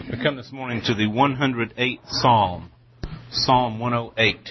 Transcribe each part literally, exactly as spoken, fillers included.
We come this morning to the one hundred eighth Psalm, Psalm one oh eight.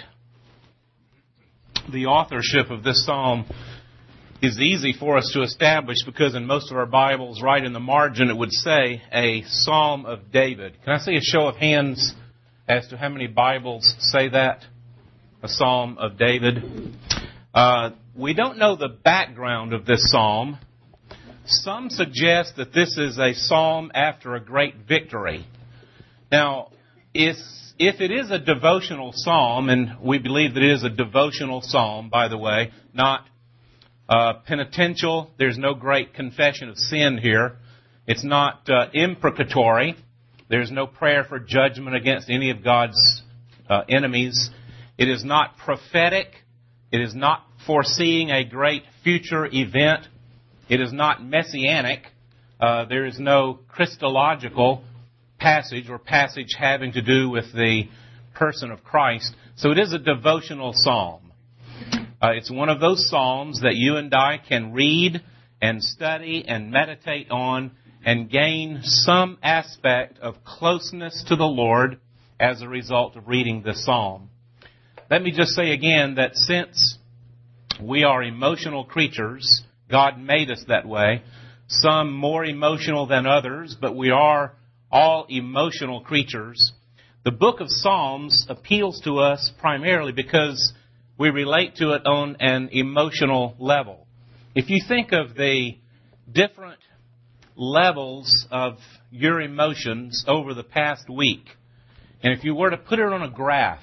The authorship of this psalm is easy for us to establish because in most of our Bibles, right in the margin, it would say a Psalm of David. Can I see a show of hands as to how many Bibles say that? A Psalm of David. Uh, we don't know the background of this psalm. Some suggest that this is a psalm after a great victory. Now, if, if it is a devotional psalm, and we believe that it is a devotional psalm, by the way, not uh, penitential, there's no great confession of sin here. It's not uh, imprecatory. There's no prayer for judgment against any of God's uh, enemies. It is not prophetic. It is not foreseeing a great future event. It is not messianic. Uh, there is no Christological passage or passage having to do with the person of Christ. So it is a devotional psalm. Uh, it's one of those psalms that you and I can read and study and meditate on and gain some aspect of closeness to the Lord as a result of reading this psalm. Let me just say again that since we are emotional creatures, God made us that way, some more emotional than others, but we are all emotional creatures. The book of Psalms appeals to us primarily because we relate to it on an emotional level. If you think of the different levels of your emotions over the past week, and if you were to put it on a graph,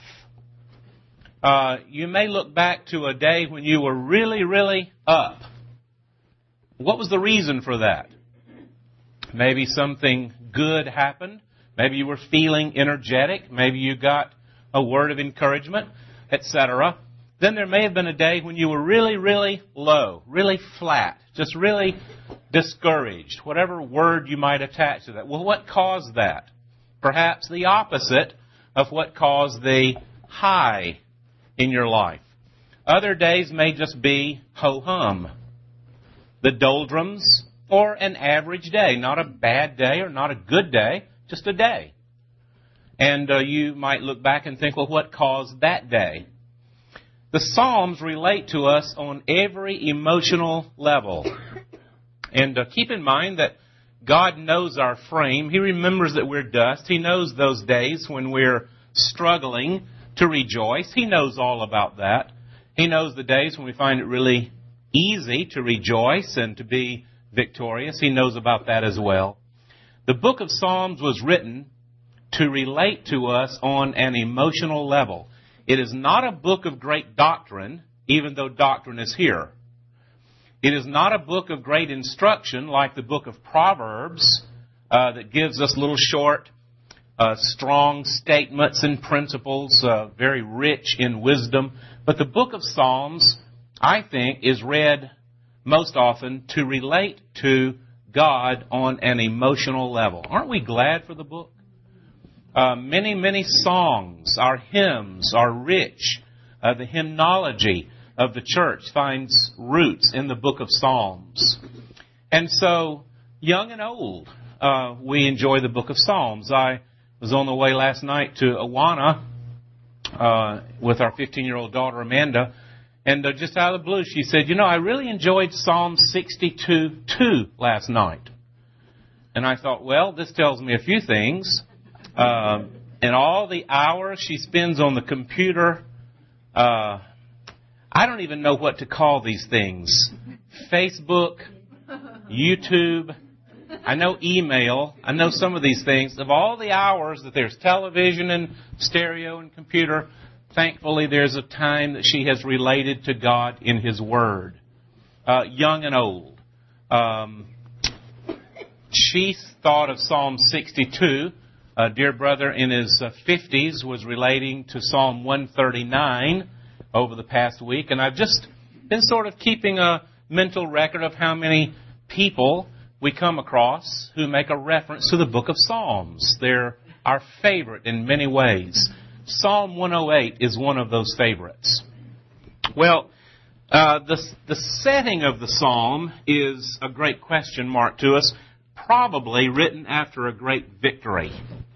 uh, you may look back to a day when you were really, really up. What was the reason for that? Maybe something good happened. Maybe you were feeling energetic. Maybe you got a word of encouragement, et cetera. Then there may have been a day when you were really, really low, really flat, just really discouraged, whatever word you might attach to that. Well, what caused that? Perhaps the opposite of what caused the high in your life. Other days may just be ho-hum. The doldrums, or an average day, not a bad day or not a good day, just a day. And uh, you might look back and think, well, what caused that day? The Psalms relate to us on every emotional level. And uh, keep in mind that God knows our frame. He remembers that we're dust. He knows those days when we're struggling to rejoice. He knows all about that. He knows the days when we find it really easy to rejoice and to be victorious. He knows about that as well. The book of Psalms was written to relate to us on an emotional level. It is not a book of great doctrine, even though doctrine is here. It is not a book of great instruction like the book of Proverbs uh, that gives us little short, uh, strong statements and principles, uh, very rich in wisdom. But the book of Psalms, I think, is read most often to relate to God on an emotional level. Aren't we glad for the book? Uh, many, many songs, our hymns are rich. Uh, the hymnology of the church finds roots in the book of Psalms. And so, young and old, uh, we enjoy the book of Psalms. I was on the way last night to Awana uh, with our fifteen-year-old daughter, Amanda. And uh, just out of the blue, she said, you know, I really enjoyed Psalm sixty-two two last night. And I thought, well, this tells me a few things. Uh, and all the hours she spends on the computer, uh, I don't even know what to call these things. Facebook, YouTube, I know email, I know some of these things. Of all the hours that there's television and stereo and computer, thankfully, there's a time that she has related to God in His Word, uh, young and old. Um, she thought of Psalm sixty-two. A dear brother in his uh, fifties was relating to Psalm one thirty-nine over the past week. And I've just been sort of keeping a mental record of how many people we come across who make a reference to the book of Psalms. They're our favorite in many ways. Psalm one oh eight is one of those favorites. Well, uh, the, the setting of the psalm is a great question mark to us, probably written after a great victory.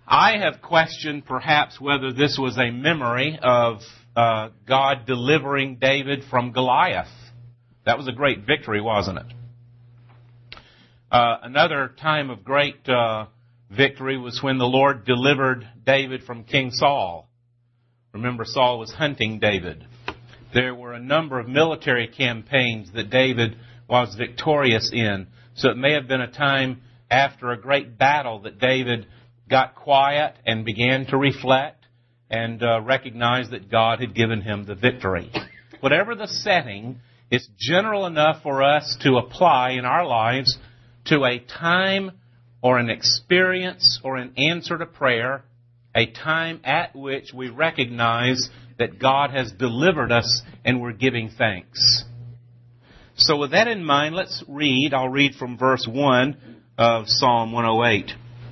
I have questioned perhaps whether this was a memory of uh, God delivering David from Goliath. That was a great victory, wasn't it? Uh, another time of great uh, victory was when the Lord delivered David from King Saul. Remember, Saul was hunting David. There were a number of military campaigns that David was victorious in. So it may have been a time after a great battle that David got quiet and began to reflect and uh, recognize that God had given him the victory. Whatever the setting, it's general enough for us to apply in our lives to a time or an experience or an answer to prayer, a time at which we recognize that God has delivered us and we're giving thanks. So with that in mind, let's read. I'll read from verse one of Psalm one oh eight.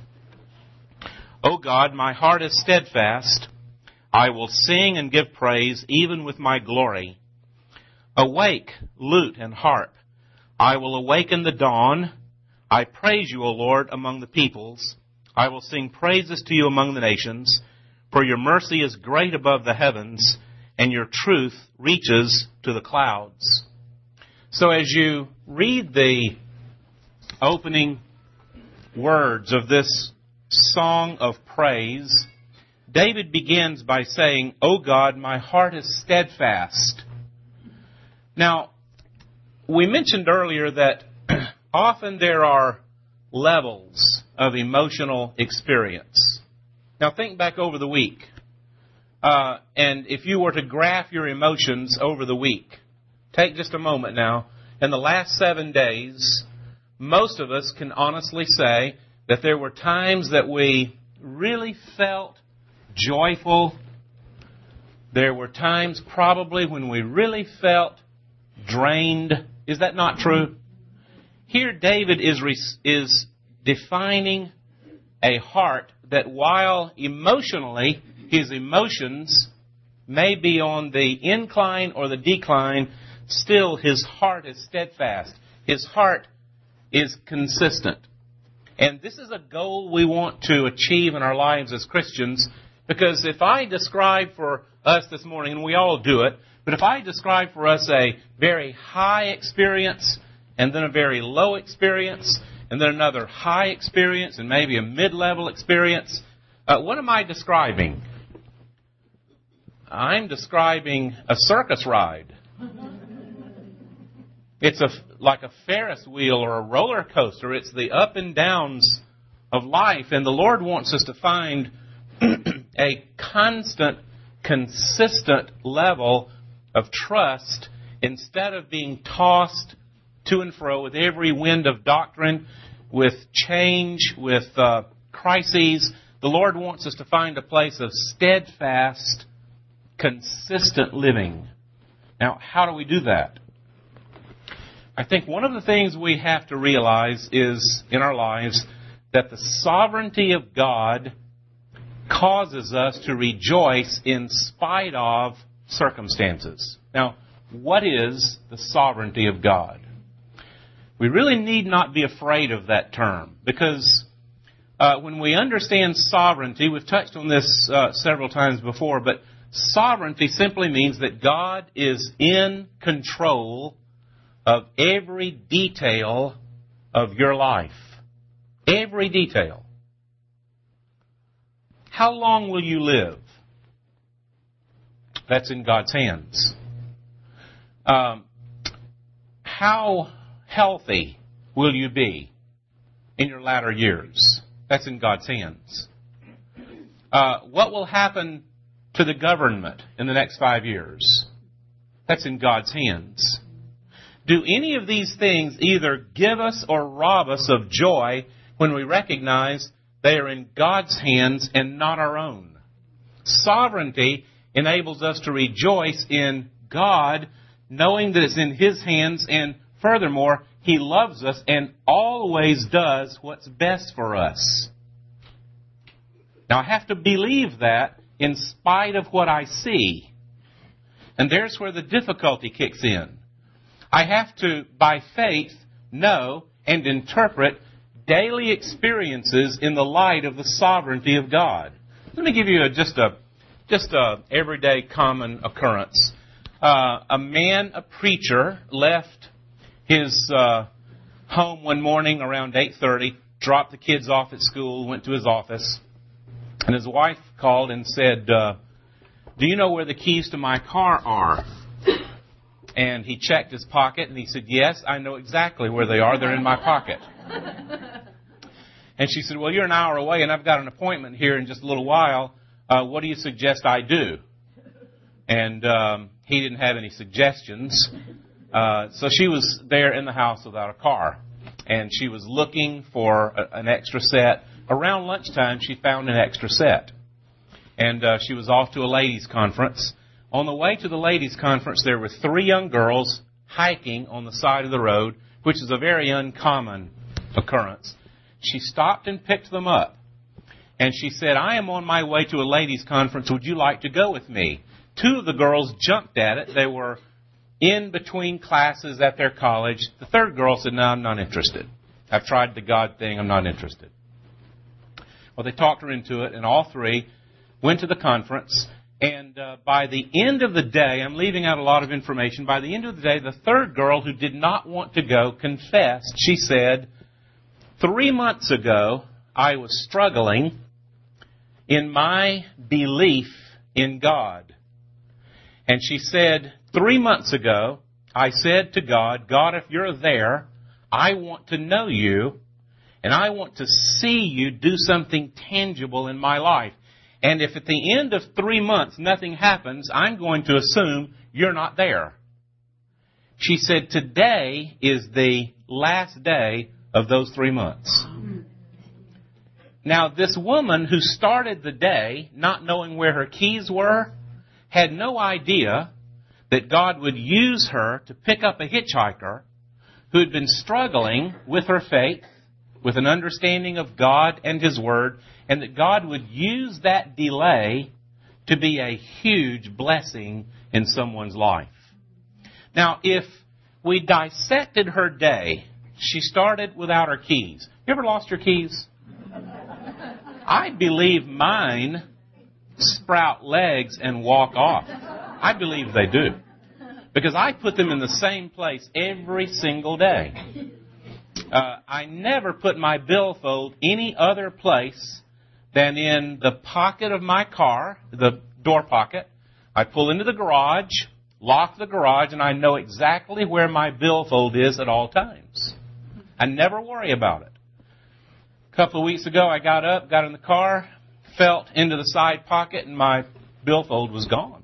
O God, my heart is steadfast. I will sing and give praise, even with my glory. Awake, lute and harp. I will awaken the dawn. I praise you, O Lord, among the peoples. I will sing praises to you among the nations. For your mercy is great above the heavens, and your truth reaches to the clouds. So as you read the opening words of this song of praise, David begins by saying, O God, my heart is steadfast. Now, we mentioned earlier that often there are levels of emotional experience. Now, think back over the week. Uh, and if you were to graph your emotions over the week, take just a moment now. In the last seven days, most of us can honestly say that there were times that we really felt joyful. There were times probably when we really felt drained. Is that not true? Here David is is defining a heart that while emotionally his emotions may be on the incline or the decline, still his heart is steadfast. His heart is consistent. And this is a goal we want to achieve in our lives as Christians, because if I describe for us this morning, and we all do it, but if I describe for us a very high experience and then a very low experience and then another high experience and maybe a mid-level experience, uh, what am I describing? I'm describing a circus ride. It's a, like a Ferris wheel or a roller coaster. It's the up and downs of life. And the Lord wants us to find a constant, consistent level of trust instead of being tossed to and fro with every wind of doctrine, with change, with uh, crises. The Lord wants us to find a place of steadfast, consistent living. Now, how do we do that? I think one of the things we have to realize is, in our lives, that the sovereignty of God causes us to rejoice in spite of circumstances. Now, what is the sovereignty of God? We really need not be afraid of that term, because uh, when we understand sovereignty, we've touched on this uh, several times before, but sovereignty simply means that God is in control of every detail of your life. Every detail. How long will you live? That's in God's hands. Um, how healthy will you be in your latter years? That's in God's hands. Uh, what will happen to the government in the next five years? That's in God's hands. Do any of these things either give us or rob us of joy when we recognize they are in God's hands and not our own? Sovereignty enables us to rejoice in God, knowing that it's in His hands, and furthermore, He loves us and always does what's best for us. Now, I have to believe that in spite of what I see. And there's where the difficulty kicks in. I have to, by faith, know and interpret daily experiences in the light of the sovereignty of God. Let me give you a, just a just a everyday common occurrence. Uh, a man, a preacher, left his uh, home one morning around eight thirty, dropped the kids off at school, went to his office, and his wife called and said, uh, "Do you know where the keys to my car are?" And he checked his pocket, and he said, "Yes, I know exactly where they are. They're in my pocket." And she said, "Well, you're an hour away, and I've got an appointment here in just a little while. Uh, what do you suggest I do?" And um, he didn't have any suggestions. Uh, so she was there in the house without a car. And she was looking for a, an extra set. Around lunchtime, she found an extra set. And uh, she was off to a ladies' conference. On the way to the ladies' conference, there were three young girls hiking on the side of the road, which is a very uncommon occurrence. She stopped and picked them up. And she said, "I am on my way to a ladies' conference. Would you like to go with me?" Two of the girls jumped at it. They were in between classes at their college. The third girl said, "No, I'm not interested. I've tried the God thing. I'm not interested." Well, they talked her into it, and all three went to the conference. And uh, by the end of the day, I'm leaving out a lot of information. By the end of the day, the third girl, who did not want to go, confessed. She said, "Three months ago, I was struggling in my belief in God." And she said, "Three months ago, I said to God, God, if you're there, I want to know you, and I want to see you do something tangible in my life. And if at the end of three months nothing happens, I'm going to assume you're not there." She said, "Today is the last day of those three months." Now, this woman who started the day not knowing where her keys were had no idea that God would use her to pick up a hitchhiker who had been struggling with her faith, with an understanding of God and His Word, and that God would use that delay to be a huge blessing in someone's life. Now, if we dissected her day, she started without her keys. You ever lost your keys? I believe mine sprout legs and walk off. I believe they do. Because I put them in the same place every single day. Uh, I never put my billfold any other place than in the pocket of my car, the door pocket. I pull into the garage, lock the garage, and I know exactly where my billfold is at all times. I never worry about it. A couple of weeks ago, I got up, got in the car, felt into the side pocket, and my billfold was gone.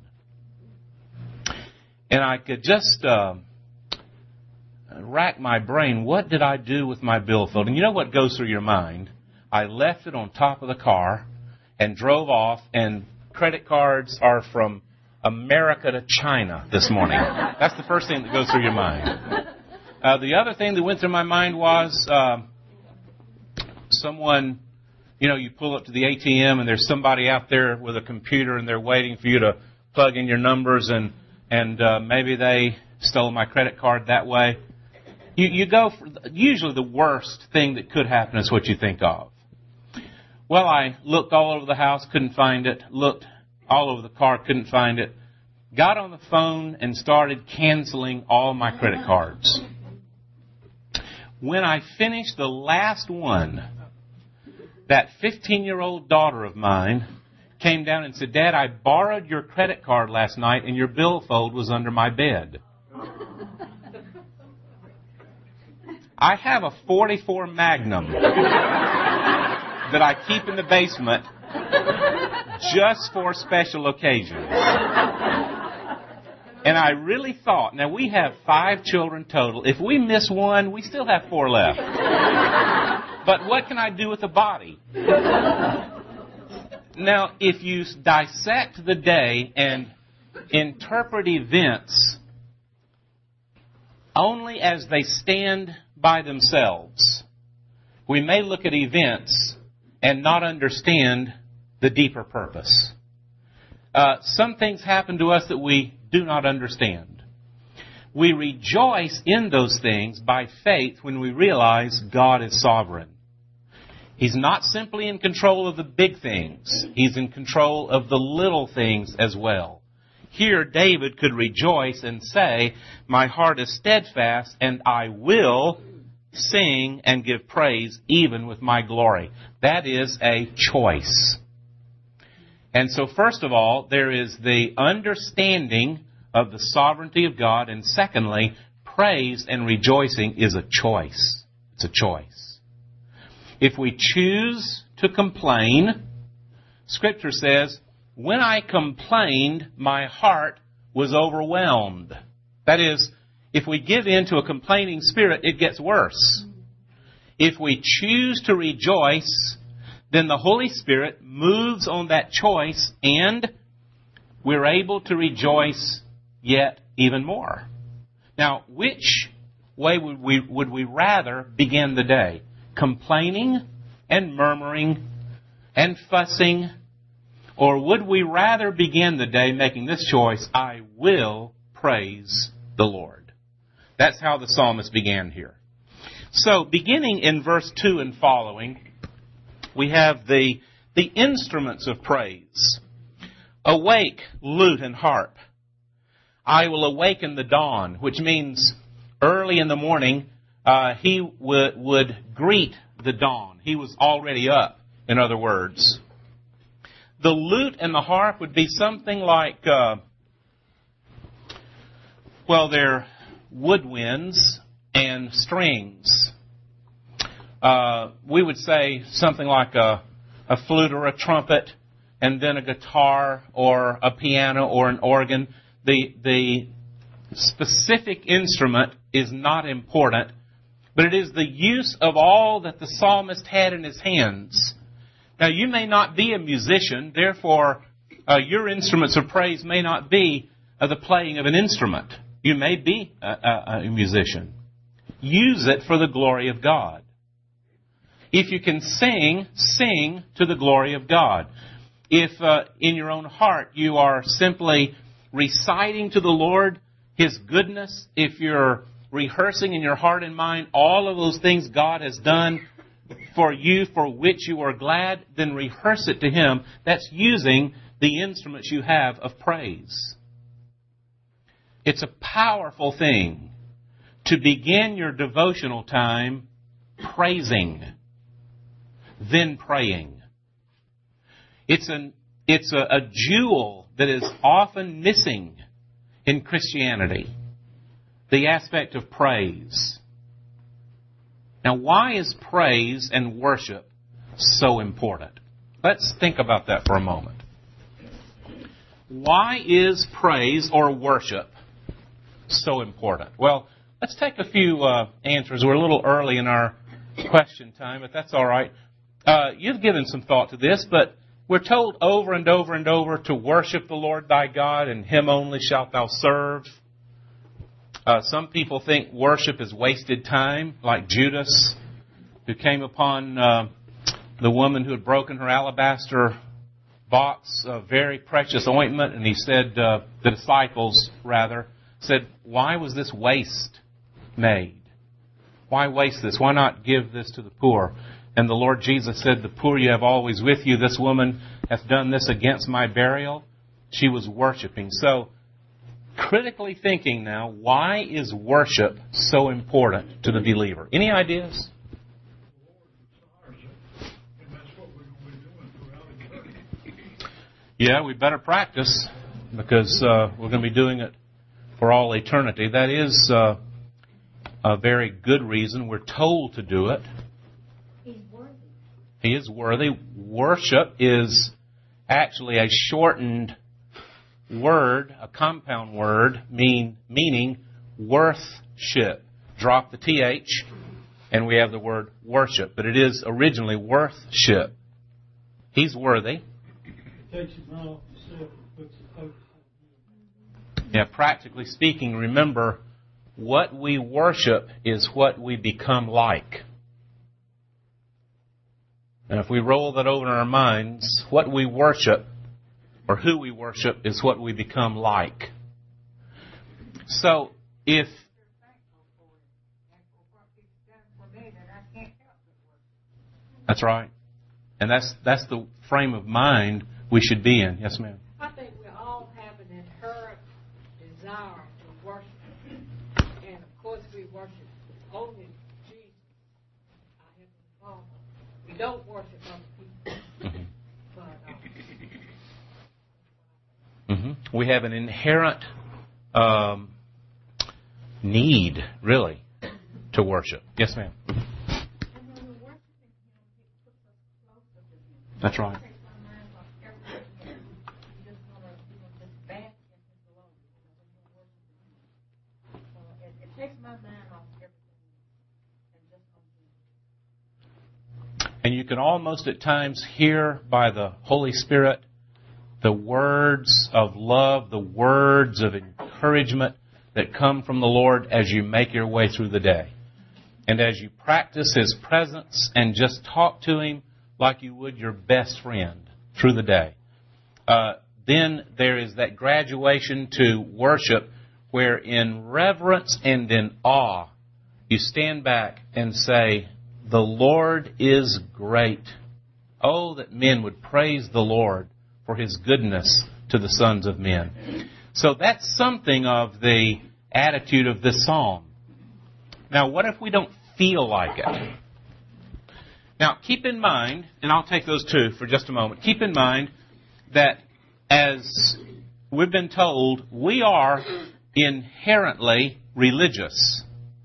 And I could just uh, rack my brain. What did I do with my billfold? And you know what goes through your mind? I left it on top of the car and drove off, and credit cards are from America to China this morning. That's the first thing that goes through your mind. Uh, the other thing that went through my mind was uh, someone, you know, you pull up to the A T M and there's somebody out there with a computer and they're waiting for you to plug in your numbers, and and uh, maybe they stole my credit card that way. You, you go for, usually the worst thing that could happen is what you think of. Well, I looked all over the house, couldn't find it. Looked all over the car, couldn't find it. Got on the phone and started canceling all my credit cards. When I finished the last one, that fifteen-year-old daughter of mine came down and said, "Dad, I borrowed your credit card last night and your billfold was under my bed." I have a forty-four Magnum that I keep in the basement just for special occasions. And I really thought, now we have five children total. If we miss one, we still have four left. But what can I do with the body? Now, if you dissect the day and interpret events only as they stand by themselves, we may look at events and not understand the deeper purpose. Uh, some things happen to us that we do not understand. We rejoice in those things by faith when we realize God is sovereign. He's not simply in control of the big things. He's in control of the little things as well. Here, David could rejoice and say, my heart is steadfast, and I will sing and give praise even with my glory. That is a choice. And so, first of all, there is the understanding of the sovereignty of God, and secondly, praise and rejoicing is a choice. It's a choice. If we choose to complain, Scripture says, when I complained, my heart was overwhelmed. That is, if we give in to a complaining spirit, it gets worse. If we choose to rejoice, then the Holy Spirit moves on that choice, and we're able to rejoice yet even more. Now, which way would we, would we rather begin the day? Complaining and murmuring and fussing? Or would we rather begin the day making this choice, I will praise the Lord? That's how the psalmist began here. So, beginning in verse two and following, we have the, the instruments of praise. Awake, lute and harp. I will awaken the dawn, which means early in the morning, uh, he w- would greet the dawn. He was already up, in other words. The lute and the harp would be something like, uh, well, they're woodwinds and strings. Uh, we would say something like a, a flute or a trumpet, and then a guitar or a piano or an organ. The, the specific instrument is not important, but it is the use of all that the psalmist had in his hands. Now, you may not be a musician, therefore uh, your instruments of praise may not be uh, the playing of an instrument. You may be a, a, a musician. Use it for the glory of God. If you can sing, sing to the glory of God. If uh, in your own heart you are simply reciting to the Lord His goodness, if you're rehearsing in your heart and mind all of those things God has done for you, for which you are glad, then rehearse it to Him. That's using the instruments you have of praise. It's a powerful thing to begin your devotional time praising, then praying. It's an it's a, a jewel that is often missing in Christianity, the aspect of praise. Now, why is praise and worship so important? Let's think about that for a moment. Why is praise or worship so important? Well, let's take a few uh, answers. We're a little early in our question time, but that's all right. Uh, you've given some thought to this, but we're told over and over and over to worship the Lord thy God, and Him only shalt thou serve. Uh, some people think worship is wasted time, like Judas, who came upon uh, the woman who had broken her alabaster box of very precious ointment, and he said, uh, the disciples, rather, said, why was this waste made? Why waste this? Why not give this to the poor? And the Lord Jesus said, the poor you have always with you. This woman hath done this against my burial. She was worshiping. So, critically thinking now, why is worship so important to the believer? Any ideas? Yeah, we better practice because uh, we're going to be doing it for all eternity. That is uh, a very good reason. We're told to do it. He's worthy. He is worthy. Worship is actually a shortened word, a compound word, mean meaning worthship. Drop the T H, and we have the word worship. But it is originally worthship. He's worthy. Takes his mind off himself and puts the focus on Him. Yeah, practically speaking, remember, what we worship is what we become like. And if we roll that over in our minds, what we worship, or who we worship, is what we become like. So, if... That's right. And that's that's the frame of mind we should be in. Yes, ma'am. I think we all have an inherent desire to worship. And, of course, we worship only Jesus, our Heavenly Father. We don't worship other people. Mm-hmm. But, uh, Mm-hmm. We have an inherent um, need, really, to worship. Yes, ma'am. That's right. And you can almost at times hear by the Holy Spirit the words of love, the words of encouragement that come from the Lord as you make your way through the day. And as you practice His presence and just talk to Him like you would your best friend through the day. Uh, then there is that graduation to worship where in reverence and in awe you stand back and say, "The Lord is great. Oh, that men would praise the Lord for His goodness to the sons of men." So that's something of the attitude of this psalm. Now, what if we don't feel like it? Now, keep in mind, and I'll take those two for just a moment. Keep in mind that as we've been told, we are inherently religious.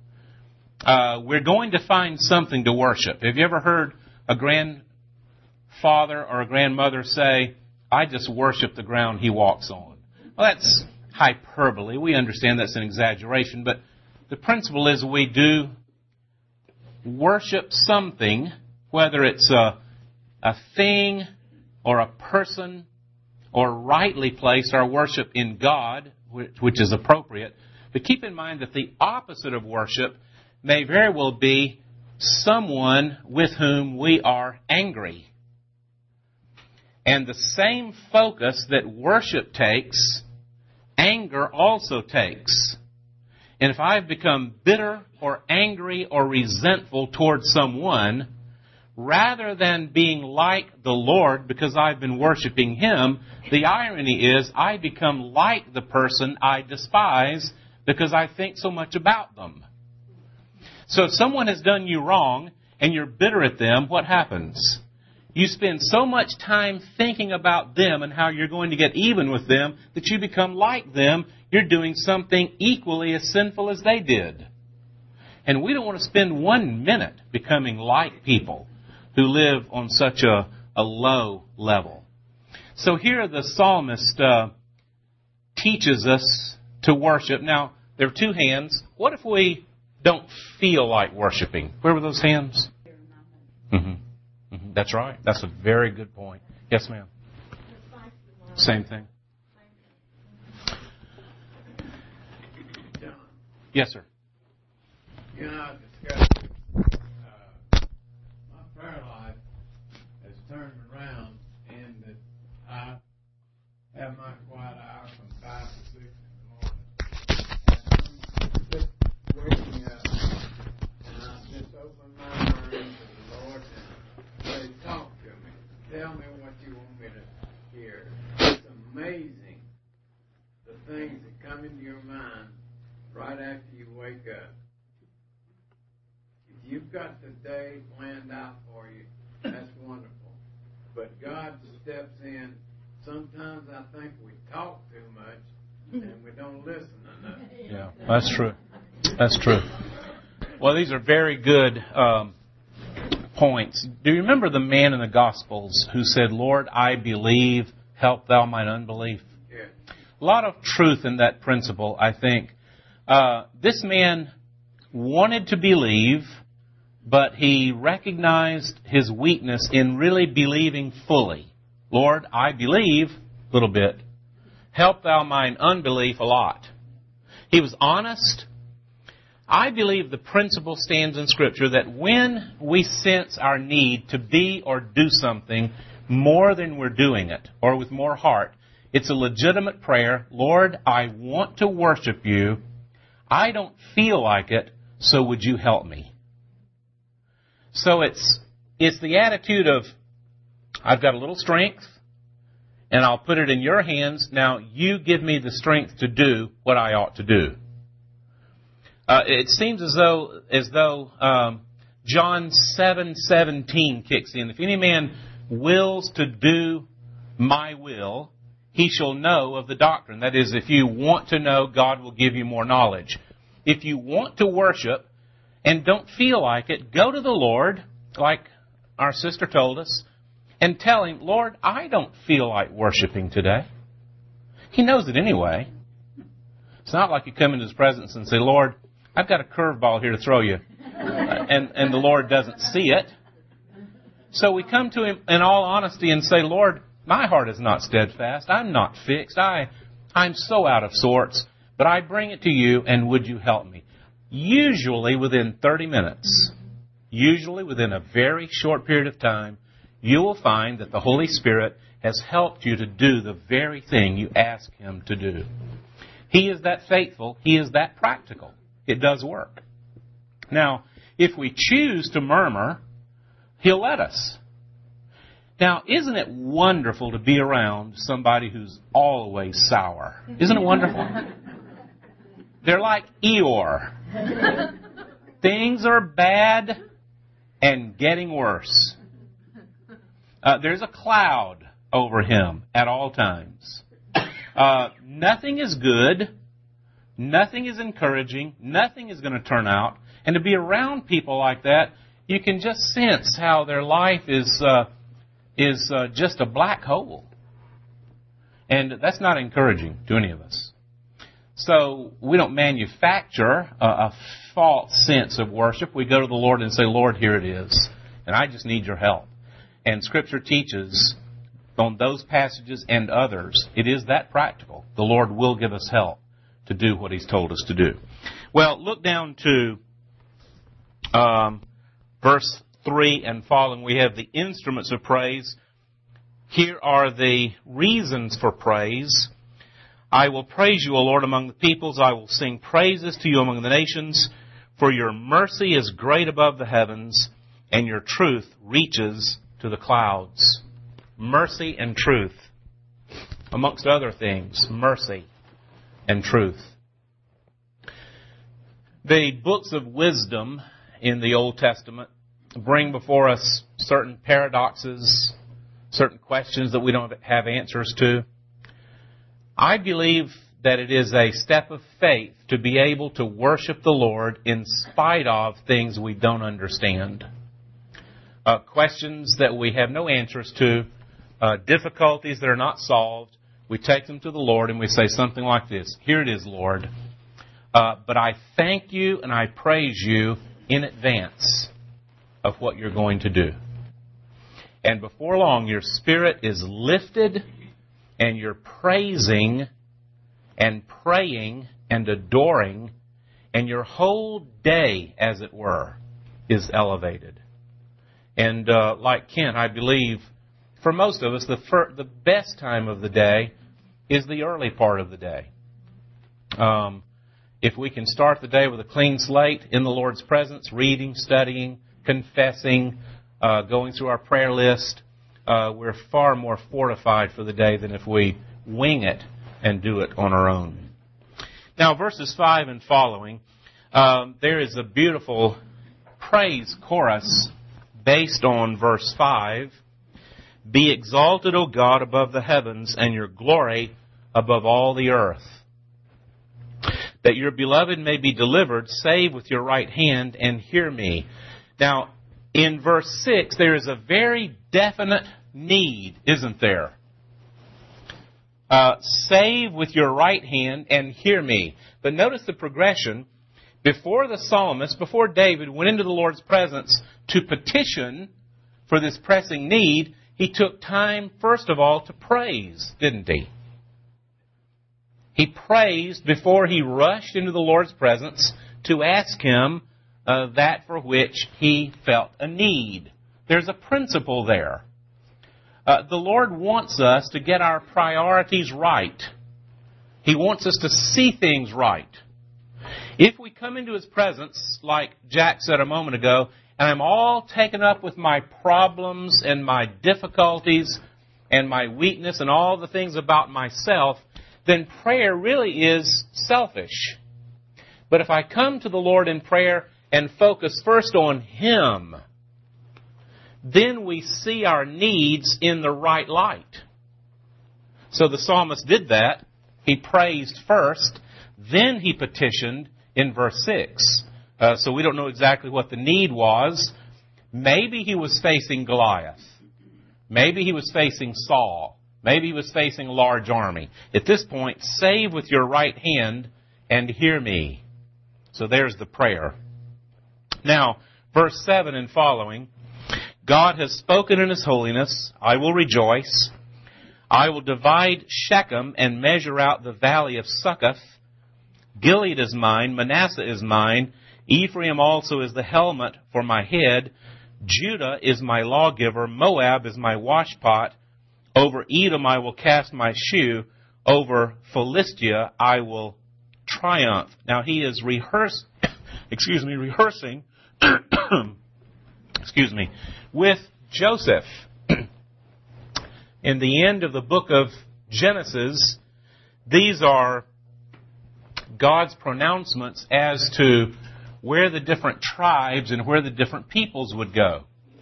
Uh, we're going to find something to worship. Have you ever heard a grandfather or a grandmother say, "I just worship the ground he walks on"? Well, that's hyperbole. We understand that's an exaggeration, but the principle is we do worship something, whether it's a, a thing or a person, or rightly place our worship in God, which, which is appropriate. But keep in mind that the opposite of worship may very well be someone with whom we are angry. And the same focus that worship takes, anger also takes. And if I've become bitter or angry or resentful towards someone, rather than being like the Lord because I've been worshiping Him, the irony is I become like the person I despise because I think so much about them. So if someone has done you wrong and you're bitter at them, what happens? You spend so much time thinking about them and how you're going to get even with them that you become like them. You're doing something equally as sinful as they did. And we don't want to spend one minute becoming like people who live on such a, a low level. So here the psalmist uh, teaches us to worship. Now, there are two hands. What if we don't feel like worshiping? Where were those hands? Mm-hmm. Mm-hmm. That's right. That's a very good point. Yes, ma'am. Same thing. Yes, sir. You know, I discussed uh, my prayer life has turned around in that I have my quiet hour from five to six in the morning. And I'm just waking up, and I just open my mind to the Lord and say, "Talk to me. Tell me what you want me to hear." It's amazing the things that come into your mind right after you wake up. If you've got the day planned out for you, that's wonderful. But God steps in. Sometimes I think we talk too much and we don't listen enough. Yeah, that's true. That's true. Well, these are very good um, points. Do you remember the man in the Gospels who said, "Lord, I believe, help thou mine unbelief"? Yeah. A lot of truth in that principle, I think. Uh, this man wanted to believe, but he recognized his weakness in really believing fully. "Lord, I believe," a little bit. "Help thou mine unbelief," a lot. He was honest. I believe the principle stands in Scripture that when we sense our need to be or do something more than we're doing it, or with more heart, it's a legitimate prayer. "Lord, I want to worship you. I don't feel like it, so would you help me?" So it's it's the attitude of, I've got a little strength, and I'll put it in your hands. Now, you give me the strength to do what I ought to do. Uh, it seems as though as though um, John seven seventeen kicks in. If any man wills to do my will, he shall know of the doctrine. That is, if you want to know, God will give you more knowledge. If you want to worship and don't feel like it, go to the Lord, like our sister told us, and tell Him, Lord, I don't feel like worshiping today. He knows it anyway. It's not like you come into His presence and say, Lord, I've got a curveball here to throw you. And, and the Lord doesn't see it. So we come to Him in all honesty and say, Lord, my heart is not steadfast. I'm not fixed. I, I'm so out of sorts. But I bring it to you, and would you help me? Usually within thirty minutes, usually within a very short period of time, you will find that the Holy Spirit has helped you to do the very thing you ask Him to do. He is that faithful. He is that practical. It does work. Now, if we choose to murmur, He'll let us. Now, isn't it wonderful to be around somebody who's always sour? Isn't it wonderful? They're like Eeyore. Things are bad and getting worse. Uh, there's a cloud over him at all times. Uh, nothing is good. Nothing is encouraging. Nothing is going to turn out. And to be around people like that, you can just sense how their life is uh, is uh, just a black hole. And that's not encouraging to any of us. So we don't manufacture a, a false sense of worship. We go to the Lord and say, Lord, here it is. And I just need your help. And Scripture teaches on those passages and others, it is that practical. The Lord will give us help to do what He's told us to do. Well, look down to um, verse three and following. We have the instruments of praise. Here are the reasons for praise. I will praise you, O Lord, among the peoples. I will sing praises to you among the nations. For your mercy is great above the heavens, and your truth reaches to the clouds. Mercy and truth. Amongst other things, mercy and truth. The books of wisdom in the Old Testament bring before us certain paradoxes, certain questions that we don't have answers to. I believe that it is a step of faith to be able to worship the Lord in spite of things we don't understand. Uh, questions that we have no answers to, uh, difficulties that are not solved. We take them to the Lord and we say something like this. Here it is, Lord. Uh, but I thank you and I praise you in advance of what you're going to do. And before long, your spirit is lifted and you're praising and praying and adoring, and your whole day, as it were, is elevated. And uh, like Kent, I believe, for most of us, the fir- the best time of the day is the early part of the day. Um, if we can start the day with a clean slate in the Lord's presence, reading, studying, confessing, uh, going through our prayer list, uh, we're far more fortified for the day than if we wing it and do it on our own. Now, verses five and following, um, there is a beautiful praise chorus based on verse five. Be exalted, O God, above the heavens, and your glory above all the earth. That your beloved may be delivered, save with your right hand, and hear me. Now, in verse six, there is a very definite need, isn't there? Uh, save with your right hand and hear me. But notice the progression. Before the psalmist, before David went into the Lord's presence to petition for this pressing need, he took time, first of all, to praise, didn't he? He praised before he rushed into the Lord's presence to ask Him uh, that for which he felt a need. There's a principle there. Uh, the Lord wants us to get our priorities right. He wants us to see things right. If we come into His presence, like Jack said a moment ago, and I'm all taken up with my problems and my difficulties and my weakness and all the things about myself, then prayer really is selfish. But if I come to the Lord in prayer and focus first on Him, then we see our needs in the right light. So the psalmist did that. He praised first, then he petitioned in verse six. Uh, so we don't know exactly what the need was. Maybe he was facing Goliath. Maybe he was facing Saul. Maybe he was facing a large army. At this point, save with your right hand and hear me. So there's the prayer. Now, verse seven and following, God has spoken in His holiness. I will rejoice. I will divide Shechem and measure out the valley of Succoth. Gilead is mine, Manasseh is mine, Ephraim also is the helmet for my head. Judah is my lawgiver, Moab is my washpot. Over Edom I will cast my shoe. Over Philistia I will triumph. Now he is rehearse, excuse me, rehearsing, excuse me, with Joseph. In the end of the book of Genesis, these are God's pronouncements as to where the different tribes and where the different peoples would go.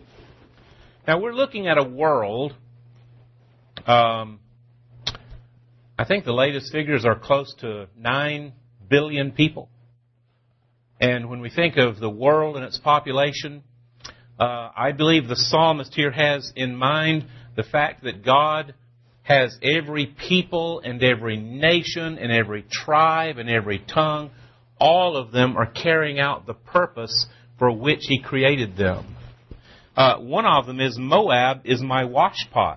Now we're looking at a world, um, I think the latest figures are close to nine billion people. And when we think of the world and its population, uh, I believe the psalmist here has in mind the fact that God has every people and every nation and every tribe and every tongue. All of them are carrying out the purpose for which He created them. Uh, one of them is Moab is my washpot.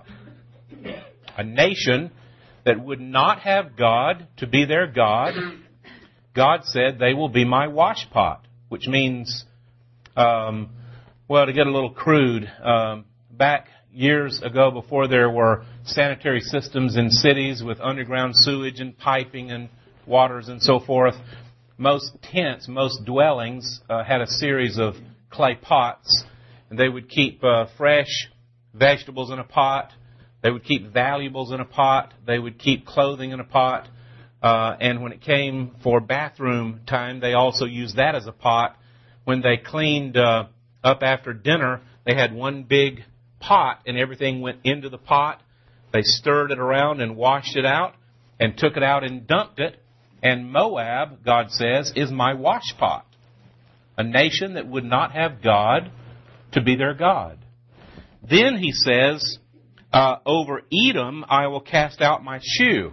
A nation that would not have God to be their God. God said they will be my washpot, which means, um, well, to get a little crude, um, back years ago, before there were sanitary systems in cities with underground sewage and piping and waters and so forth, most tents, most dwellings uh, had a series of clay pots, and they would keep uh, fresh vegetables in a pot. They would keep valuables in a pot. They would keep clothing in a pot. Uh, and when it came for bathroom time, they also used that as a pot. When they cleaned uh, up after dinner, they had one big pot, and everything went into the pot. They stirred it around and washed it out and took it out and dumped it. And Moab, God says, is my washpot, a nation that would not have God to be their God. Then He says, uh, over Edom I will cast out my shoe.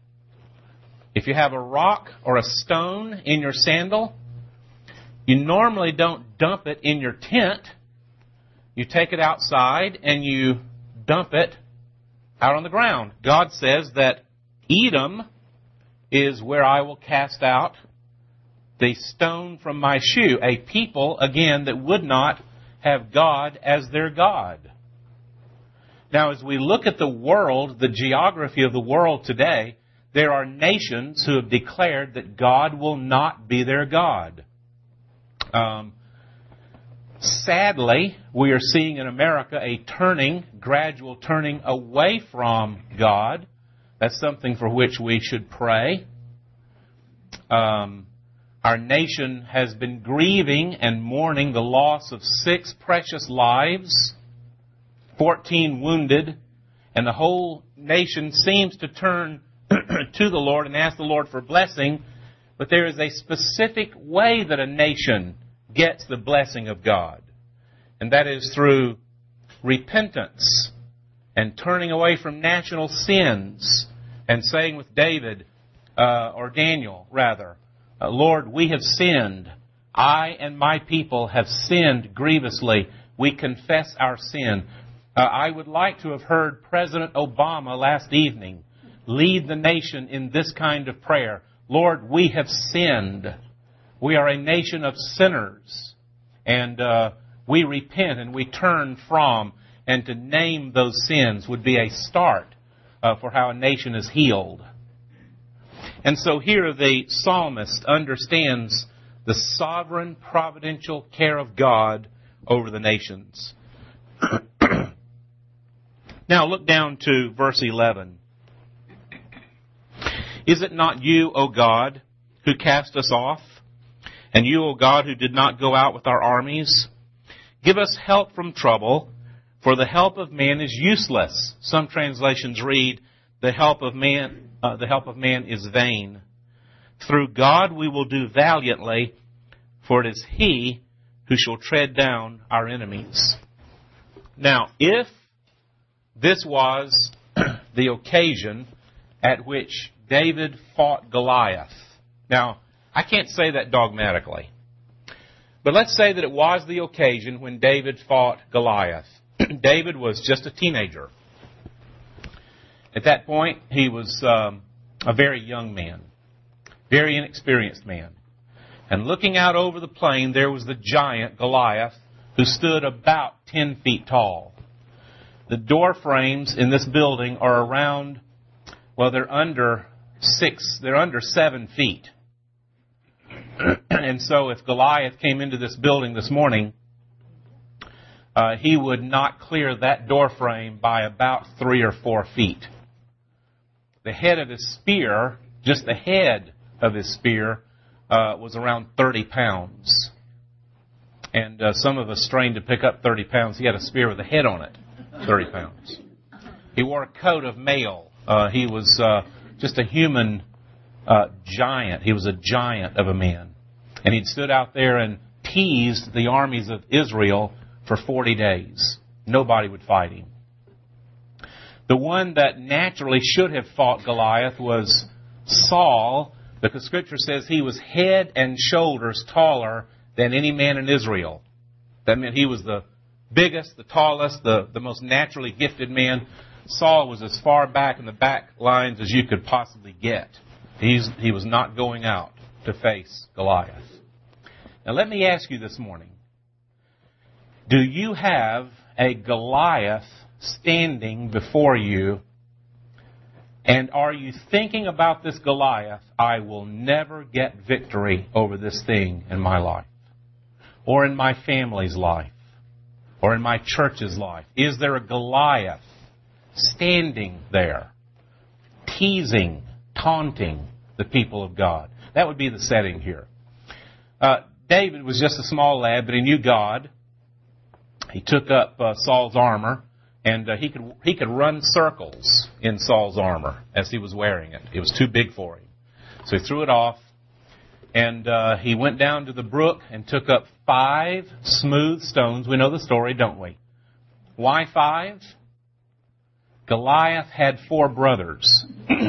If you have a rock or a stone in your sandal, you normally don't dump it in your tent. You take it outside and you dump it out on the ground. God says that Edom is where I will cast out the stone from my shoe. A people, again, that would not have God as their God. Now, as we look at the world, the geography of the world today, there are nations who have declared that God will not be their God. Um, sadly, we are seeing in America a turning, gradual turning away from God. That's something for which we should pray. Um, our nation has been grieving and mourning the loss of six precious lives, fourteen wounded, and the whole nation seems to turn to the Lord and ask the Lord for blessing, but there is a specific way that a nation gets the blessing of God, and that is through repentance and turning away from national sins and saying with David, uh, or Daniel rather, uh, Lord, we have sinned. I and my people have sinned grievously. We confess our sin. Uh, I would like to have heard President Obama last evening lead the nation in this kind of prayer. Lord, we have sinned. We are a nation of sinners. And uh, we repent and we turn from, and to name those sins would be a start uh, for how a nation is healed. And so here the psalmist understands the sovereign providential care of God over the nations. Now look down to verse eleven. Is it not you, O God, who cast us off? And you, O God, who did not go out with our armies? Give us help from trouble, for the help of man is useless. Some translations read, the help of man, uh, the help of man is vain. Through God we will do valiantly, for it is He who shall tread down our enemies. Now, if this was the occasion at which David fought Goliath. Now, I can't say that dogmatically. But let's say that it was the occasion when David fought Goliath. David was just a teenager. At that point, he was um, a very young man, very inexperienced man. And looking out over the plain, there was the giant Goliath, who stood about ten feet tall. The door frames in this building are around, well, they're under six, they're under seven feet. And so if Goliath came into this building this morning, uh, he would not clear that door frame by about three or four feet. The head of his spear, just the head of his spear, uh, was around thirty pounds. And uh, some of us strained to pick up thirty pounds. He had a spear with a head on it, thirty pounds. He wore a coat of mail. Uh, he was uh, just a human uh, giant. He was a giant of a man. And he'd stood out there and teased the armies of Israel for forty days. Nobody would fight him. The one that naturally should have fought Goliath was Saul, because Scripture says he was head and shoulders taller than any man in Israel. That meant he was the biggest, the tallest, the, the most naturally gifted man. Saul was as far back in the back lines as you could possibly get. He's, he was not going out to face Goliath. Now let me ask you this morning, do you have a Goliath standing before you, and are you thinking about this Goliath, I will never get victory over this thing in my life, or in my family's life, or in my church's life? Is there a Goliath standing there, teasing, taunting the people of God? That would be the setting here. Uh, David was just a small lad, but he knew God. He took up uh, Saul's armor, and uh, he could he could run circles in Saul's armor as he was wearing it. It was too big for him. So he threw it off, and uh, he went down to the brook and took up five smooth stones. We know the story, don't we? Why five? Goliath had four brothers.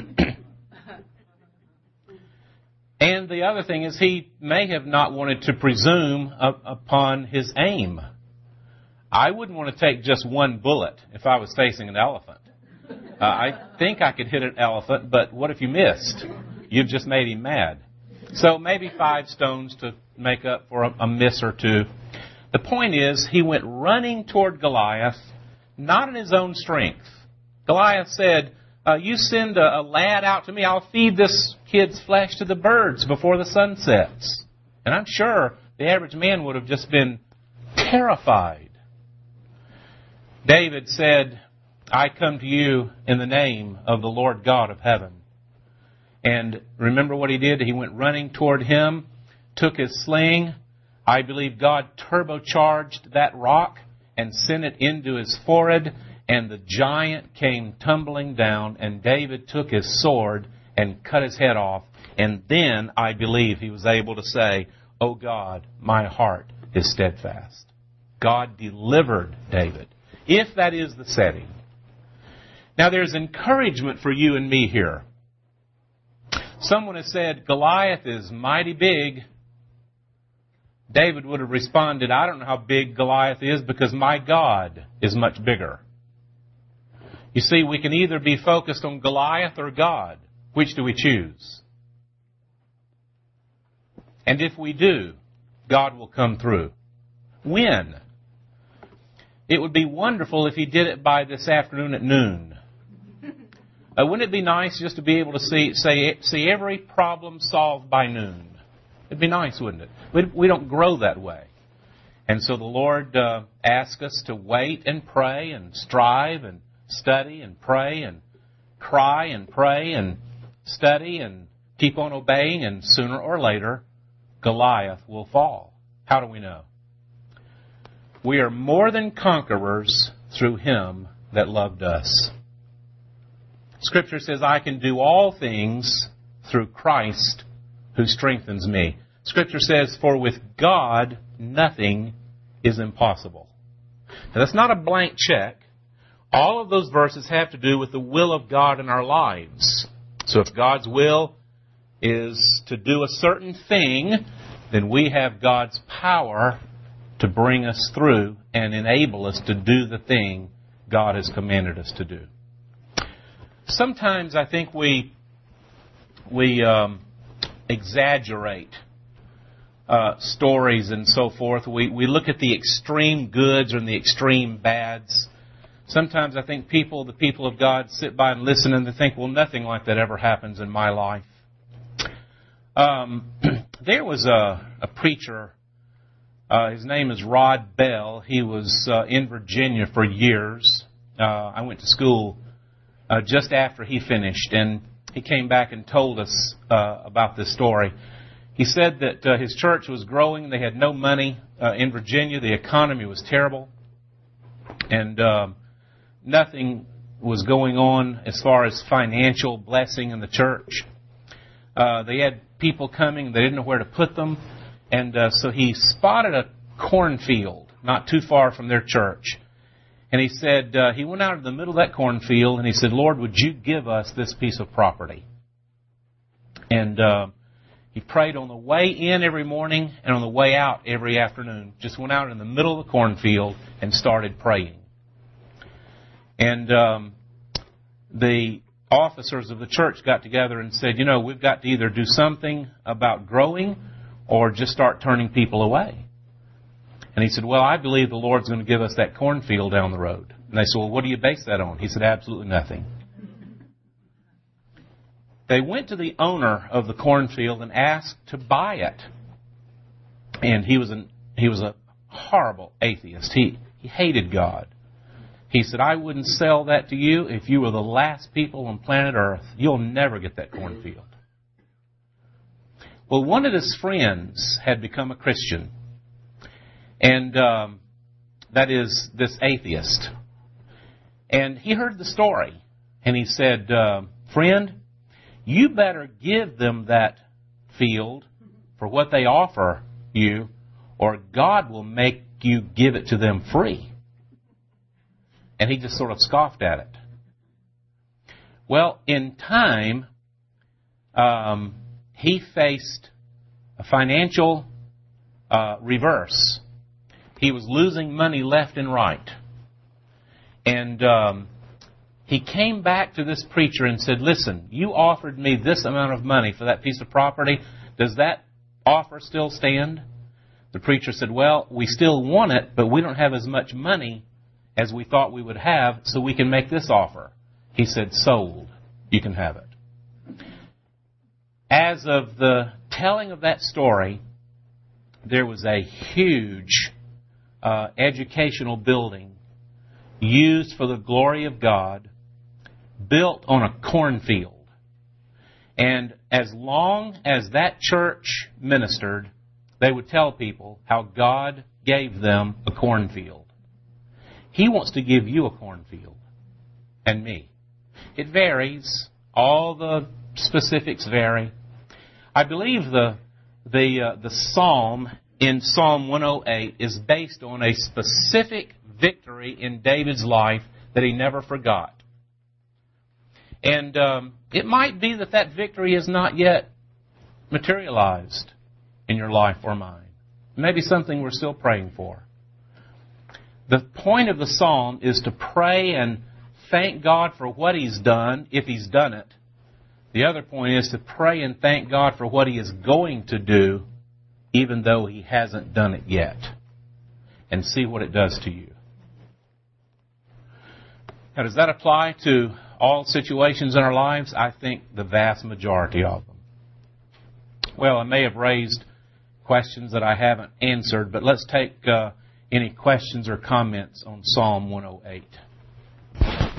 And the other thing is he may have not wanted to presume up upon his aim. I wouldn't want to take just one bullet if I was facing an elephant. Uh, I think I could hit an elephant, but what if you missed? You've just made him mad. So maybe five stones to make up for a, a miss or two. The point is, he went running toward Goliath, not in his own strength. Goliath said, uh, you send a, a lad out to me, I'll feed this kid's flesh to the birds before the sun sets. And I'm sure the average man would have just been terrified. David said, I come to you in the name of the Lord God of heaven. And remember what he did? He went running toward him, took his sling. I believe God turbocharged that rock and sent it into his forehead, and the giant came tumbling down, and David took his sword and cut his head off. And then I believe he was able to say, Oh God, my heart is steadfast. God delivered David, if that is the setting. Now there's encouragement for you and me here. Someone has said, Goliath is mighty big. David would have responded, I don't know how big Goliath is because my God is much bigger. You see, we can either be focused on Goliath or God. Which do we choose? And if we do, God will come through. When? It would be wonderful if He did it by this afternoon at noon. Uh, wouldn't it be nice just to be able to see say, see every problem solved by noon? It'd be nice, wouldn't it? We, we don't grow that way. And so the Lord uh, asks us to wait and pray and strive and study and pray and cry and pray and study and keep on obeying, and sooner or later, Goliath will fall. How do we know? We are more than conquerors through Him that loved us. Scripture says, I can do all things through Christ who strengthens me. Scripture says, for with God nothing is impossible. Now, that's not a blank check. All of those verses have to do with the will of God in our lives. So if God's will is to do a certain thing, then we have God's power to bring us through and enable us to do the thing God has commanded us to do. Sometimes I think we we um, exaggerate uh, stories and so forth. We we look at the extreme goods and the extreme bads. Sometimes I think people, the people of God, sit by and listen and they think, well, nothing like that ever happens in my life. Um, there was a, a preacher. Uh, his name is Rod Bell. He was uh, in Virginia for years. Uh, I went to school uh, just after he finished, and he came back and told us uh, about this story. He said that uh, his church was growing. They had no money uh, in Virginia. The economy was terrible, and um, nothing was going on as far as financial blessing in the church. Uh, they had people coming. They didn't know where to put them. And uh, so he spotted a cornfield not too far from their church. And he said, uh, he went out in the middle of that cornfield and he said, Lord, would you give us this piece of property? And uh, he prayed on the way in every morning and on the way out every afternoon. Just went out in the middle of the cornfield and started praying. And um, the officers of the church got together and said, you know, we've got to either do something about growing or just start turning people away. And he said, well, I believe the Lord's going to give us that cornfield down the road. And they said, well, what do you base that on? He said, absolutely nothing. They went to the owner of the cornfield and asked to buy it. And he was an he was a horrible atheist. He he hated God. He said, I wouldn't sell that to you if you were the last people on planet Earth. You'll never get that cornfield. Well, one of his friends had become a Christian. And um, that is this atheist. And he heard the story. And he said, uh, friend, you better give them that field for what they offer you, or God will make you give it to them free. And he just sort of scoffed at it. Well, in time, um, he faced a financial uh, reverse. He was losing money left and right. And um, he came back to this preacher and said, listen, you offered me this amount of money for that piece of property. Does that offer still stand? The preacher said, well, we still want it, but we don't have as much money as we thought we would have, so we can make this offer. He said, sold. You can have it. As of the telling of that story, there was a huge uh, educational building used for the glory of God, built on a cornfield. And as long as that church ministered, they would tell people how God gave them a cornfield. He wants to give you a cornfield, and me. It varies. All the specifics vary. I believe the the uh, the psalm in Psalm one oh eight is based on a specific victory in David's life that he never forgot. And um, it might be that that victory is not yet materialized in your life or mine. Maybe something we're still praying for. The point of the psalm is to pray and thank God for what He's done, if He's done it. The other point is to pray and thank God for what He is going to do, even though He hasn't done it yet. And see what it does to you. Now, does that apply to all situations in our lives? I think the vast majority of them. Well, I may have raised questions that I haven't answered, but let's take uh, Any questions or comments on Psalm one oh eight?